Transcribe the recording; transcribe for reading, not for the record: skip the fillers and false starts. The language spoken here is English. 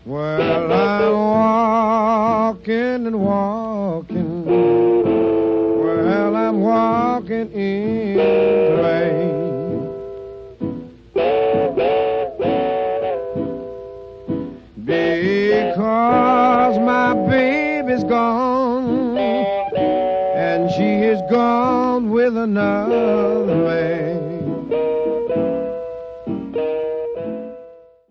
Well, I'm walking and walking. Well, I'm walking in the rain. Because my baby's gone, and she is gone with another man.